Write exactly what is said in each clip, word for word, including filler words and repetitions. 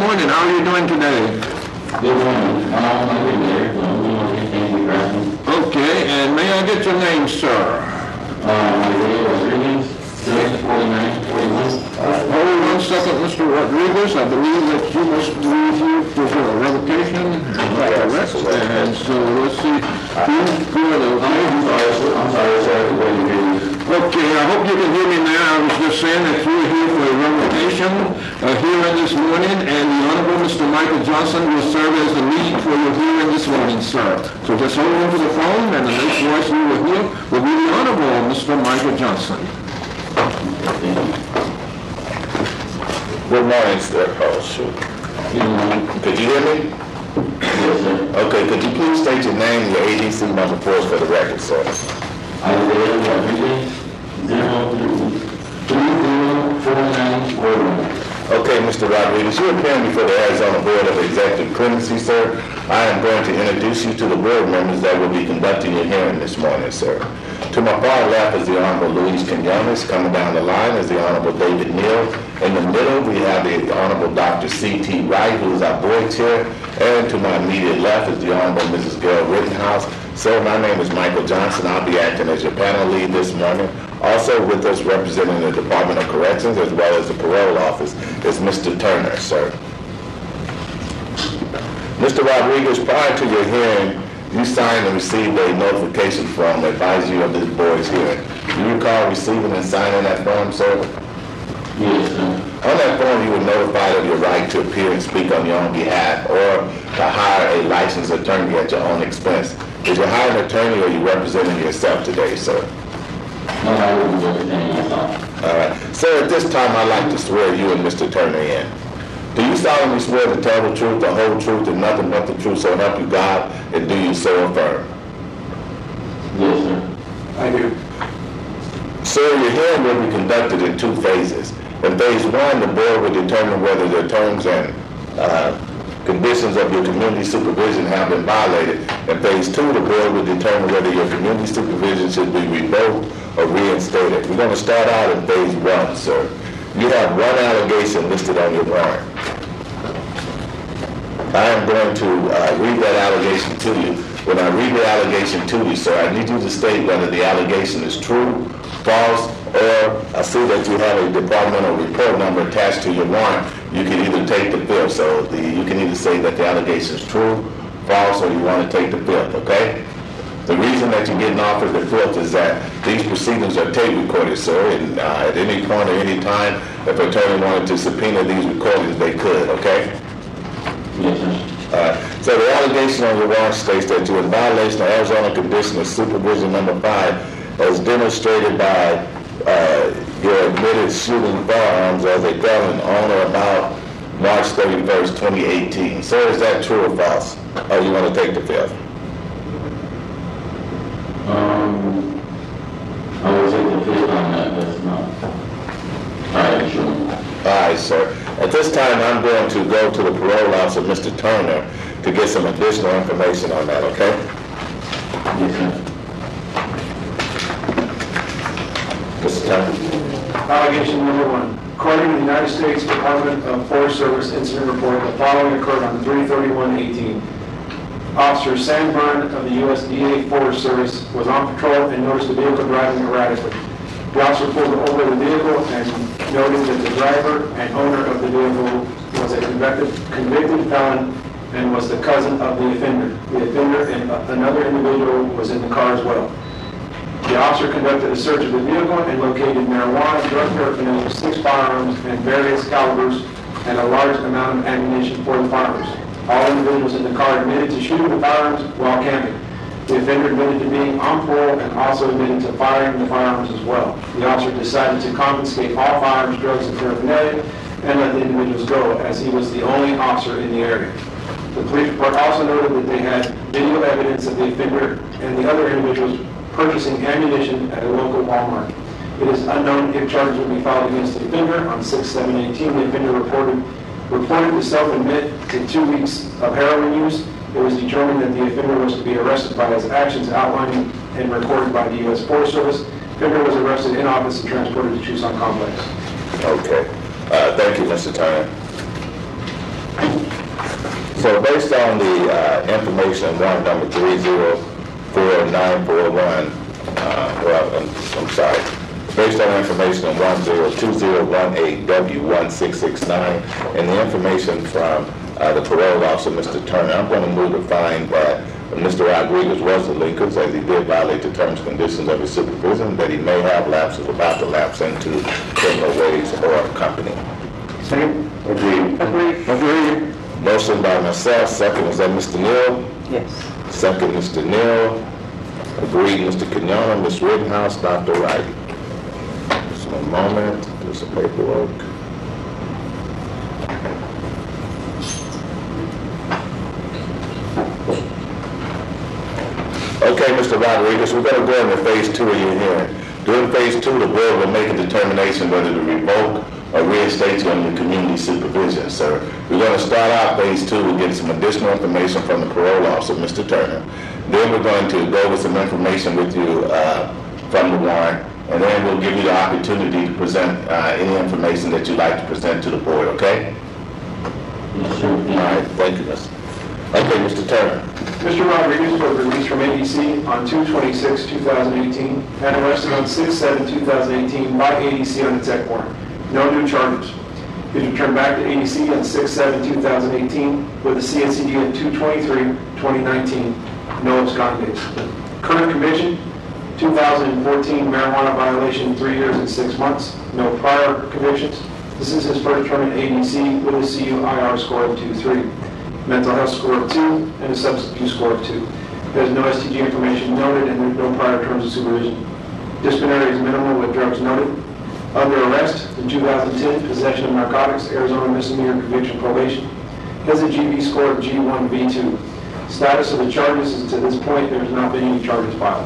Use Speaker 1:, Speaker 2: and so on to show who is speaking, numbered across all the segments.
Speaker 1: morning. How are you doing today?
Speaker 2: Good morning. Um, I'm good there. Um, we want to thank you for asking.
Speaker 1: Okay, and may I get your name, sir?
Speaker 2: Um, Isaiah Rodriguez, six forty-nine forty-one.
Speaker 1: Hold one second, Mister Rodriguez. I believe that you must be here for a revocation. Correct. And so let's see. Who's good, okay?
Speaker 2: I'm sorry, sir. I'm sorry, sir. I couldn't hear you.
Speaker 1: Okay, I hope you can hear me now. I was just saying that you were here for a revocation uh, hearing this morning, and the Honorable Mister Michael Johnson will serve as the lead for your hearing this morning, sir. So just hold on to the phone, and the next voice you will hear will be the Honorable Mister Michael Johnson.
Speaker 3: Good morning, sir. Oh, shoot.
Speaker 2: Good morning.
Speaker 3: Could you hear me?
Speaker 2: Yes, sir.
Speaker 3: Okay, could you please state your name and your A D C number for us for the record, sir?
Speaker 2: Isaiah Rodriguez, zero three three zero four nine four one.
Speaker 3: Okay, Mister Rodriguez, you're appearing before the Arizona Board of Executive Clemency, sir. I am going to introduce you to the board members that will be conducting your hearing this morning, sir. To my far left is the Honorable Luis Quinones. Coming down the line is the Honorable David Neal. In the middle, we have the Honorable Doctor C T Wright, who is our board chair. And to my immediate left is the Honorable Missus Gail Rittenhouse. Sir, my name is Michael Johnson. I'll be acting as your panel lead this morning. Also with us representing the Department of Corrections as well as the Parole Office is Mister Turner, sir. Mister Rodriguez, prior to your hearing, you signed and received a notification form advising you of this board's hearing. Do you recall receiving and signing that form, sir?
Speaker 2: Yes, sir.
Speaker 3: On that form, you were notified of your right to appear and speak on your own behalf or to hire a licensed attorney at your own expense. Did you hire an attorney or are you representing yourself today, sir?
Speaker 2: No, I wouldn't represent myself.
Speaker 3: All right. Sir, at this time, I'd like to swear you and Mister Turner in. Do you solemnly swear to tell the truth, the whole truth, and nothing but the truth, so help you God, and do you so affirm?
Speaker 2: Yes, sir.
Speaker 1: I do.
Speaker 3: Sir, your hearing will be conducted in two phases. In phase one, the board will determine whether the terms and uh, conditions of your community supervision have been violated. In phase two, the board will determine whether your community supervision should be revoked or reinstated. We're going to start out in phase one, sir. You have one allegation listed on your warrant. I am going to uh, read that allegation to you. When I read the allegation to you, sir, I need you to state whether the allegation is true, false, or I see that you have a departmental report number attached to your warrant. You can either take the fifth. So the, you can either say that the allegation is true, false, or you want to take the fifth, okay? The reason that you're getting offered the fifth is that these proceedings are tape recorded, sir, and uh, at any point or any time, if an attorney wanted to subpoena these recordings, they could, okay?
Speaker 2: Yes, sir.
Speaker 3: Uh, so the allegation on your warrant states that you're in violation of Arizona Condition of Supervision number five as demonstrated by uh, your admitted shooting firearms as a felon on or about March thirty-first, twenty eighteen. Sir, is that true or false? Or you want to take the fifth?
Speaker 2: Um, I will take the fifth on that. That's not. All right, sure.
Speaker 3: All right, sir. At this time, I'm going to go to the parole officer, Mister Turner, to get some additional information on that, okay?
Speaker 2: Yes, sir.
Speaker 3: Mister Turner.
Speaker 4: Allegation number one. According to the United States Department of Forest Service incident report, the following occurred on three thirty-one eighteen. Officer Sam Byrne of the U S D A Forest Service was on patrol and noticed the vehicle driving erratically. The officer pulled over the vehicle and noted that the driver and owner of the vehicle was a convicted, convicted felon and was the cousin of the offender. The offender and another individual was in the car as well. The officer conducted a search of the vehicle and located marijuana, drug paraphernalia, six firearms and various calibers, and a large amount of ammunition for the firearms. All individuals in the car admitted to shooting the firearms while camping. The offender admitted to being on parole and also admitted to firing the firearms as well. The officer decided to confiscate all firearms, drugs, and paraphernalia and let the individuals go, as he was the only officer in the area. The police report also noted that they had video evidence of the offender and the other individuals purchasing ammunition at a local Walmart. It is unknown if charges will be filed against the offender. On six seven eighteen, the offender reported reported to self-admit to two weeks of heroin use. It was determined that the offender was to be arrested by his actions outlined and recorded by the U S Forest Service. The offender was arrested in office and transported to Tucson Complex.
Speaker 3: Okay. Uh, thank you, Mister Turner. So based on the uh, information in warrant number three zero four nine four one, uh, well, I'm, I'm sorry, based on information in one zero two zero one eight W one six six nine and the information from uh, the parole officer, Mister Turner, I'm going to move to find that Mister Rodriguez was delinquent as he did violate the terms and conditions of his supervision, that he may have lapses about to lapse into criminal ways or company.
Speaker 4: Second.
Speaker 3: Agreed.
Speaker 5: Agreed.
Speaker 3: Agreed. Motion by myself, second, is that Mister Neal?
Speaker 5: Yes.
Speaker 3: Second, Mister Neal. Agreed, Mister Kenyatta, Miz Rittenhouse, Doctor Wright. Just one moment, do some paperwork. Okay, Mister Rodriguez, we're going to go into phase two of your hearing. During phase two, the board will make a determination whether to revoke or reinstate you under community supervision, sir. We're going to start out phase two with getting some additional information from the parole officer, Mister Turner. Then we're going to go over some information with you uh, from the warrant, and then we'll give you the opportunity to present uh, any information that you'd like to present to the board, okay?
Speaker 2: Yes, sir.
Speaker 3: All right, thank you, Mister Okay, Mister Turner.
Speaker 4: Mister Rodriguez was released from A D C on two twenty-six two thousand eighteen and arrested on six seven two thousand eighteen by A D C on a tech warrant. No new charges. He was returned back to A D C on six seven two thousand eighteen with a C S C D of two twenty-three twenty nineteen. No abscond dates. Current conviction, two thousand fourteen marijuana violation, three years and six months. No prior convictions. This is his first term in A D C with a C U I R score of two three. Mental health score of two, and a substance abuse score of two. There's no S T G information noted, and there's no prior terms of supervision. Disciplinary is minimal with drugs noted. Under arrest, in two thousand ten, possession of narcotics, Arizona misdemeanor conviction probation. Has a G B score of G one B two. Status of the charges is to this point, there has not been any charges filed.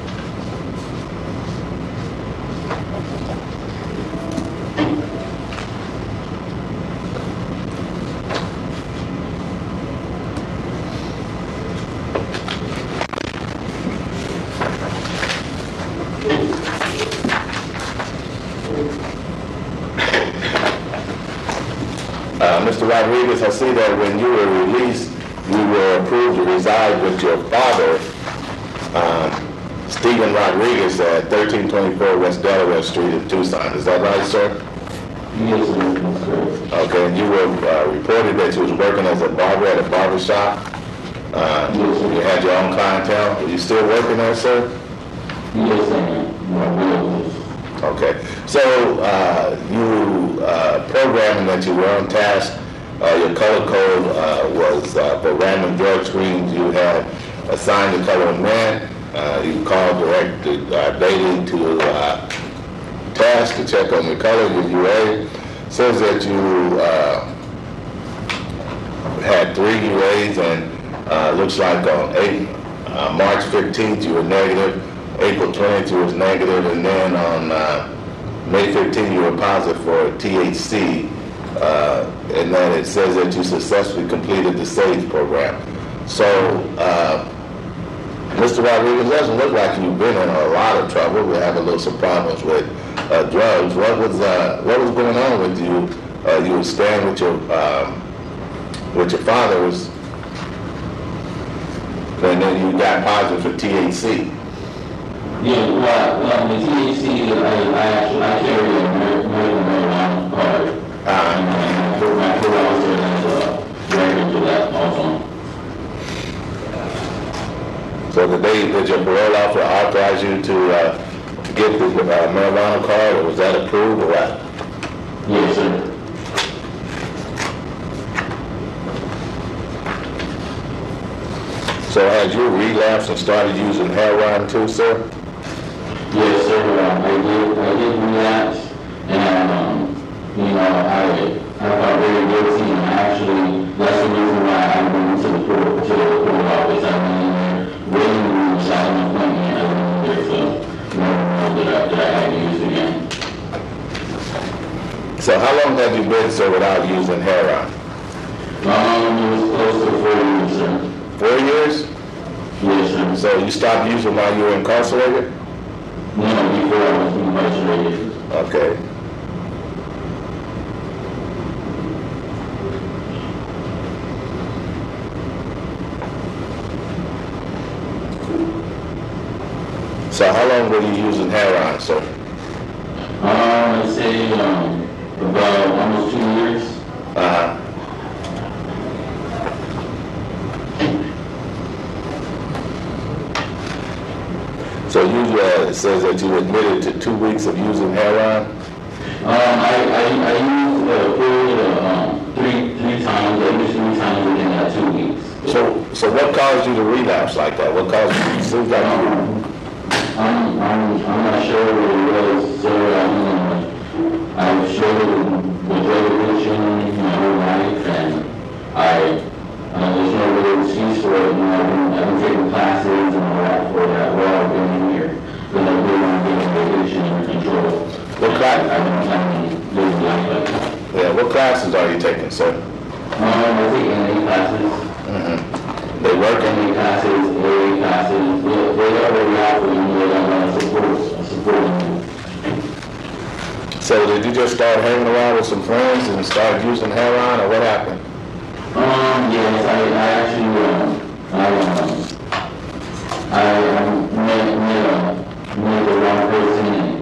Speaker 3: Uh, Mister Rodriguez, I see that when you were released, you were approved to reside with your father, um, Stephen Rodriguez, at thirteen twenty-four West Delaware Street in Tucson. Is that right, sir?
Speaker 2: Yes, sir. That's correct.
Speaker 3: Okay, and you were uh, reported that you was working as a barber at a barber shop. Uh,
Speaker 2: Yes, sir.
Speaker 3: you had your own clientele. Are you still working there, sir?
Speaker 2: Yes, sir. My will is.
Speaker 3: Okay, so uh, you uh, programming that you were on task, uh, your color code uh, was uh, for random drug screens. You had assigned the color man. Uh, you called direct uh, daily to uh, task to check on the color. Your U A says that you uh, had three U As, and uh, looks like on eight, uh, March fifteenth you were negative. April twentieth, you was negative, and then on uh, May fifteenth, you were positive for T H C, uh, and then it says that you successfully completed the SAGE program. So, uh, Mister Rodriguez, it doesn't look like you've been in a lot of trouble. We're having a little some problems with uh, drugs. What was uh, what was going on with you? Uh, you were staying with your um, with your father, was, and then you got positive for T H C.
Speaker 2: Yeah, well, well, the T H C, I, I actually, I carry a American marijuana card.
Speaker 3: Uh,
Speaker 2: And for my parole officer has a record to that also.
Speaker 3: So the day that your parole officer authorized you to uh, get the uh, marijuana card, or was that approved or what?
Speaker 2: Yes, sir.
Speaker 3: So had you relapsed and started using heroin too, sir?
Speaker 2: Yes, sir. Uh, I did, I did relapse, and, um, you know, I, I felt very guilty, and actually, that's the reason why I went to the court, to the court office. I went in there, waiting to decide an appointment, and I went there to, you know, that I, that I had to use again.
Speaker 3: So how long have you been, sir, without using heroin?
Speaker 2: Um, it was close to four years, sir.
Speaker 3: Four years?
Speaker 2: Yes, sir.
Speaker 3: So you stopped using while you were incarcerated?
Speaker 2: No, before I was incarcerated.
Speaker 3: Okay. So how long were you using heroin, sir?
Speaker 2: Um, I'd say, um, about almost two years.
Speaker 3: Uh-huh. So you, uh, it says that you admitted to two weeks of using heroin?
Speaker 2: Um, I, I, I used a period of, um, three, three times, I used three times within that two weeks.
Speaker 3: So, so what caused you to relapse like that? What caused you, it seems like you,
Speaker 2: I'm, I'm, I'm not sure what it was, sir. I mean, I've struggled with drug addiction my whole life, and I, uh, there's no real excuse for it. You know, I've been, I've been taking classes and all that for that while I've been here, but I really want to get the addiction under control.
Speaker 3: What class?
Speaker 2: I've been trying to live a life like that.
Speaker 3: yeah, what classes are you taking, sir?
Speaker 2: Um, I take N A classes,
Speaker 3: Mm-hmm. They work
Speaker 2: N
Speaker 3: in,
Speaker 2: A classes, A A classes, they, they are very often, you know, they have support, supporting me.
Speaker 3: so did you just start hanging around with some friends and start using heroin, or what happened?
Speaker 2: Um, yes, I, I actually, um, I, um, I, um, met, met, uh, met the wrong person,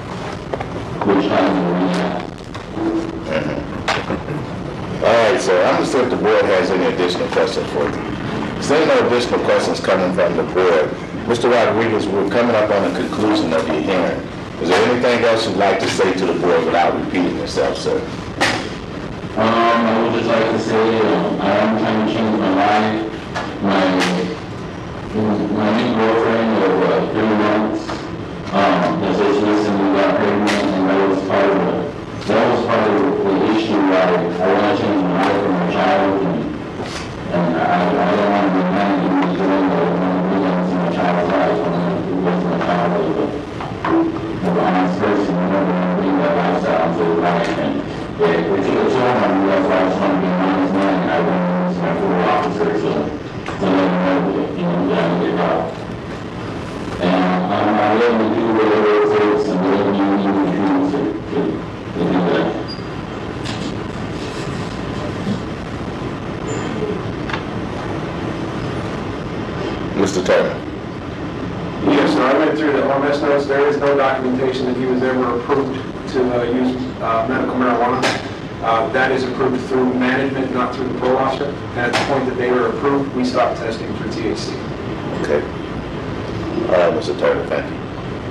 Speaker 2: which caused me to relapse.
Speaker 3: All right, sir, I'm gonna see if the board has any additional questions for you. Seeing no additional questions coming from the board, Mister Rodriguez, we're coming up on the conclusion of your hearing. Is there anything else you'd like to say to the board without repeating yourself, sir?
Speaker 2: Um, I would just like to say, um, I am trying to change my life. My, my new girlfriend of uh, three months, um, has just recently got pregnant, and that was part of the, that was part of the issue why I want to change my life for my child, and, and I, I don't want to be mad at you doing that. I want to be into my child's life. I want to be with my child as a, as an honest person. I never want to bring that lifestyle into his life. And, yeah, if you could show me, that's why I just want to be an honest man. I want to use my full officer to, to let him know that, you know, that I'm a good job. And I'm, I'm willing to do whatever it takes and whatever you need to do to, to, to do that.
Speaker 3: Mister Turner?
Speaker 4: Yes, sir, I went through the O M S notes. There is no documentation that he was ever approved to uh, use uh, medical marijuana. Uh, That is approved through management, not through the parole officer. At the point that they were approved, we stopped testing for T H C.
Speaker 3: Okay. All right, Mister Turner, thank you.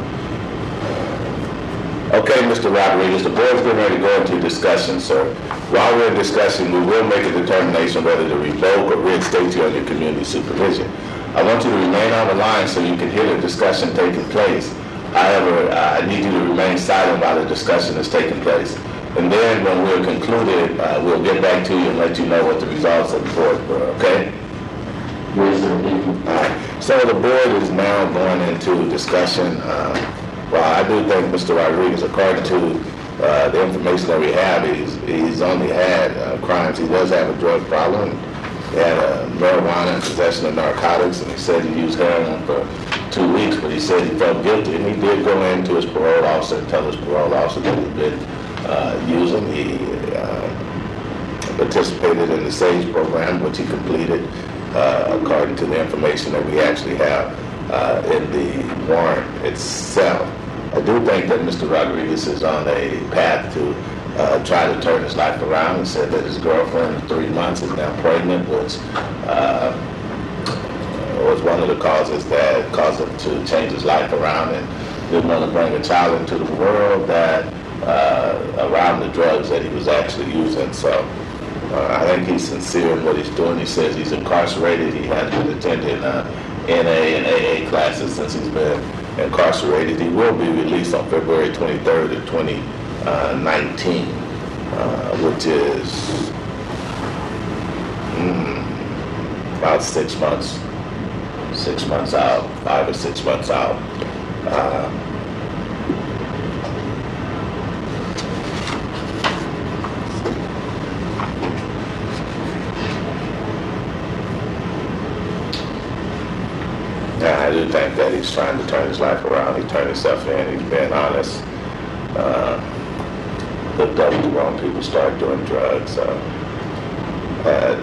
Speaker 3: Okay, Mister Rodriguez, the board's getting ready to go into discussion, sir. While we're discussing, we will make a determination whether to revoke or reinstate you on your community supervision. I want you to remain on the line so you can hear the discussion taking place. However, I need you to remain silent while the discussion is taking place. And then when we're concluded, uh, we'll get back to you and let you know what the results of the board were, okay?
Speaker 2: Yes, sir, thank you.
Speaker 3: All right. So the board is now going into discussion. Uh, well, I do think Mister Rodriguez, according to uh, the information that we have, he's, he's only had uh, crimes. He does have a drug problem. He had uh, marijuana and possession of narcotics, and he said he used heroin for two weeks, but he said he felt guilty, and he did go into his parole officer and tell his parole officer that he'd been uh, using. He uh, participated in the SAGE program, which he completed, uh, according to the information that we actually have uh, in the warrant itself. I do think that Mister Rodriguez is on a path to uh, try to turn his life around. He said that his girlfriend of three months is now pregnant, which uh, was one of the causes that caused him to change his life around and didn't want to bring a child into the world that uh, around the drugs that he was actually using. So uh, I think he's sincere in what he's doing. He says he's incarcerated. He has been attending uh, N A and A A classes since he's been incarcerated. He will be released on February twenty-third of twenty nineteen, uh, which is mm, about six months, six months out, five or six months out. Uh, Yeah, I do think that he's trying to turn his life around. He turned himself in. He's been honest. Uh, looked up to wrong people, start doing drugs. So, uh,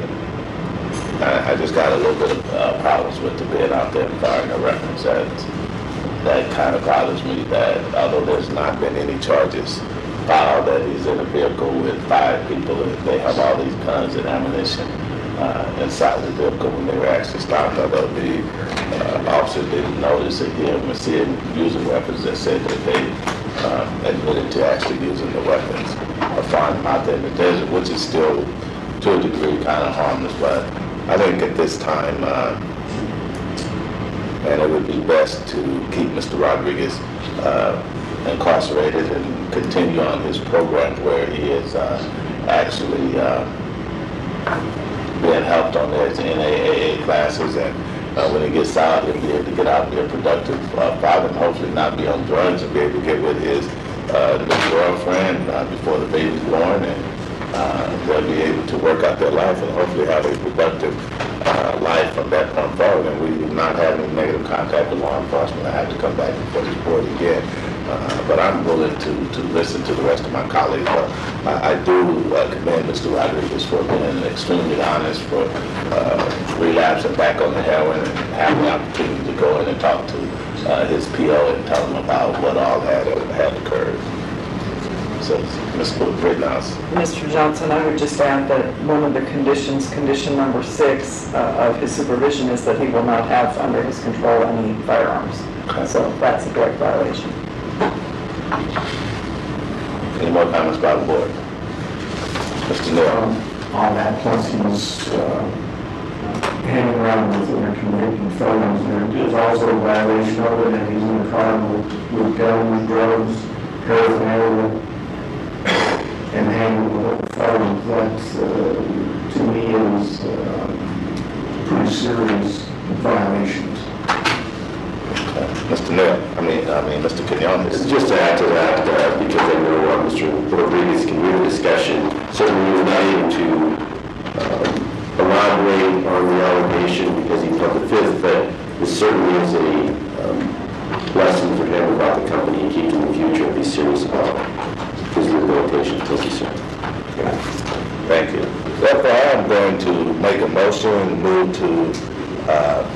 Speaker 3: I, I just got a little bit of uh, problems with the being out there and firing a reference at that kind of bothers me that although there's not been any charges filed, that he's in a vehicle with five people and they have all these guns and ammunition uh, inside the vehicle when they were actually stopped. Although the uh, officer didn't notice it, hear him or see him using weapons, that said that they uh, admitted to actually using the weapons or finding them out there in the desert, which is still to a degree kind of harmless. But I think at this time, uh, and it would be best to keep Mister Rodriguez uh, incarcerated and continue on his program where he is uh, actually uh, being helped on his N A A A classes, and uh, when he gets out, he'll be able to get out and be a productive uh, father and hopefully not be on drugs and be able to get with his uh, new girlfriend uh, before the baby's born, and uh, they'll be able to work out their life and hopefully have a productive uh, life from that point forward, and we do not have any negative contact with law enforcement. I have to come back before this board again. Uh, but I'm willing to, to listen to the rest of my colleagues. But I, I do uh, commend Mister Rodriguez for being extremely honest, for uh, relapsing back on the heroin and having the opportunity to go in and talk to uh, his P O and tell him about what all had, had occurred. So, Miz Rittenhouse.
Speaker 5: Mister Johnson, I would just add that one of the conditions, condition number six uh, of his supervision, is that he will not have under his control any firearms.
Speaker 3: Okay.
Speaker 5: So that's a direct violation.
Speaker 3: Any more comments by the board? Mister Neal.
Speaker 6: Um, on that, plus he's uh, hanging around with intercommunicating photos. There is also a violation of it, and he's in the car with, with guns, drugs, paraphernalia, and hanging with the photos. That, uh, to me, is uh, pretty serious violations.
Speaker 3: Mister Neal, I mean, I mean, Mister Quinones.
Speaker 7: Just to add to that, uh, because I know uh, Mister Rodriguez can hear the discussion, certainly he was not able to uh, elaborate on the allegation because he pled the fifth, but this certainly is a um, lesson for him about the company and keep in the future and be serious about his rehabilitation. Thank you, sir.
Speaker 3: Thank you. Therefore, I am going to make a motion and move to uh,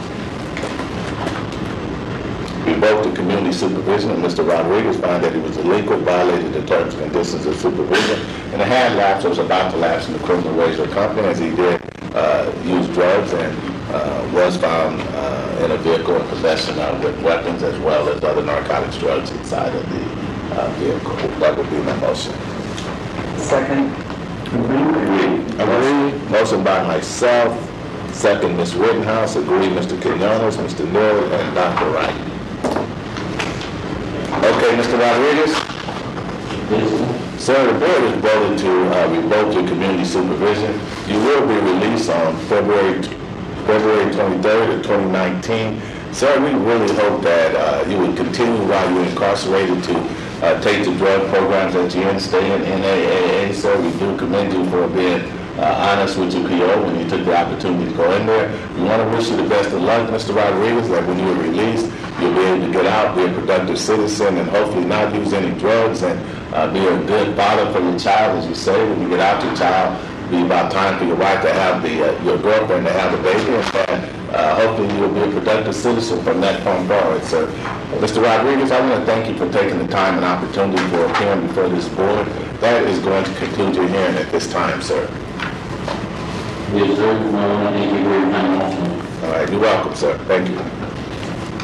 Speaker 3: revoke the community supervision of Mister Rodriguez, found that he was delinquent, violated the terms and conditions of supervision, and had lapsed or was about to lapse in the criminal ways of the company, as he did uh, use drugs and uh, was found uh, in a vehicle in possession of with weapons as well as other narcotics drugs inside of the uh, vehicle. That would be my motion.
Speaker 5: Second.
Speaker 3: Agree. Agree. Motion by myself. Second, Miz Rittenhouse. Agree, Mister Quinones, Mister Neal, and Doctor Wright. Okay, Mister Rodriguez? Sir, the board has voted to uh, revoke your community supervision. You will be released on February February twenty-third of twenty nineteen. Sir, we really hope that uh, you would continue while you're incarcerated to uh, take the drug programs that you're in, stay in N A A A. Sir, we do commend you for being uh, honest with your P O when you took the opportunity to go in there. We want to wish you the best of luck, Mister Rodriguez, that when you're released, you'll be able to get out, be a productive citizen, and hopefully not use any drugs, and uh, be a good father for your child, as you say. When you get out your child, be about time for your wife to have the, uh, your girlfriend to have a baby, and uh, hopefully you'll be a productive citizen from that point forward. So, Mister Rodriguez, I want to thank you for taking the time and opportunity for appearing before this board. That is going to conclude your hearing at this time, sir.
Speaker 2: Yes, sir. Well, thank you very much.
Speaker 3: All right, you're welcome, sir. Thank you.